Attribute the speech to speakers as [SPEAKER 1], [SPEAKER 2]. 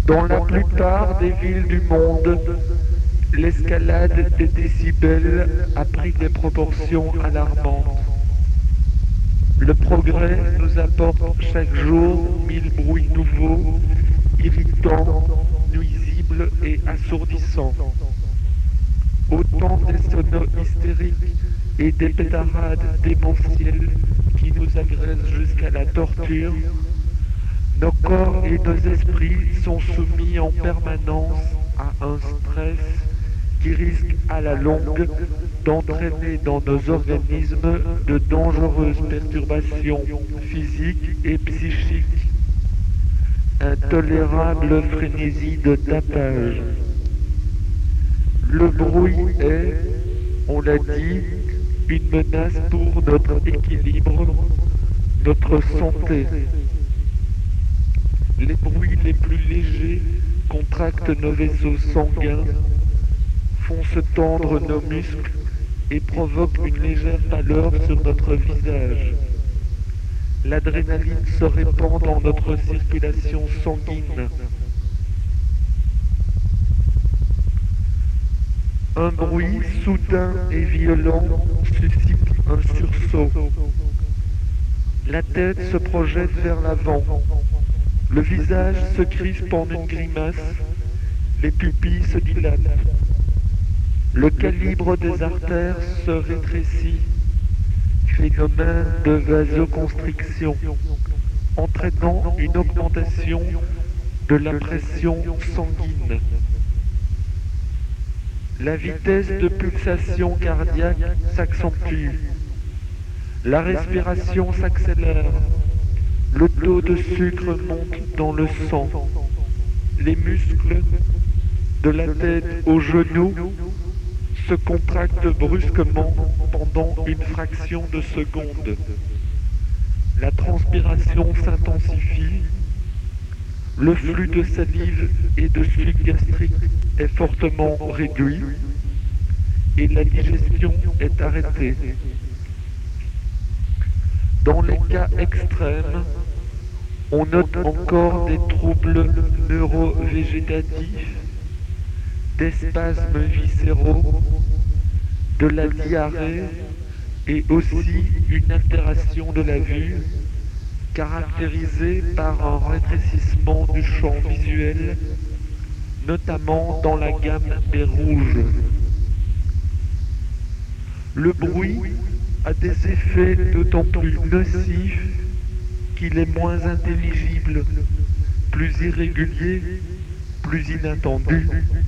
[SPEAKER 1] Dans la plupart des villes du monde, l'escalade des décibels a pris des proportions alarmantes. Le progrès nous apporte chaque jour 1000 bruits nouveaux, irritants, nuisibles et assourdissants. Autant des sonos hystériques et des pétarades démentielles qui nous agressent jusqu'à la torture. Nos corps et nos esprits sont soumis en permanence à un stress qui risque à la longue d'entraîner dans nos organismes de dangereuses perturbations physiques et psychiques. Intolérable frénésie de tapage. Le bruit est, on l'a dit, une menace pour notre équilibre, notre santé. Les bruits les plus légers contractent nos vaisseaux sanguins, font se tendre nos muscles et provoquent une légère pâleur sur notre visage. L'adrénaline se répand dans notre circulation sanguine. Un bruit soudain et violent suscite un sursaut. La tête se projette vers l'avant. Le visage se crispe en une grimace. Les pupilles se dilatent. Le calibre des artères se rétrécit. Phénomène de vasoconstriction, entraînant une augmentation de la pression sanguine. La vitesse de pulsation cardiaque s'accentue. La respiration s'accélère. Le taux de sucre monte dans le sang. Les muscles de la tête aux genoux se contractent brusquement pendant une fraction de seconde. La transpiration s'intensifie. Le flux de salive et de suc gastrique est fortement réduit et la digestion est arrêtée. Dans les cas extrêmes, on note encore des troubles neurovégétatifs, des spasmes viscéraux, de la diarrhée et aussi une altération de la vue caractérisée par un rétrécissement du champ visuel, notamment dans la gamme des rouges. Le bruit a des effets d'autant plus nocifs qu'il est moins intelligible, plus irrégulier, plus inattendu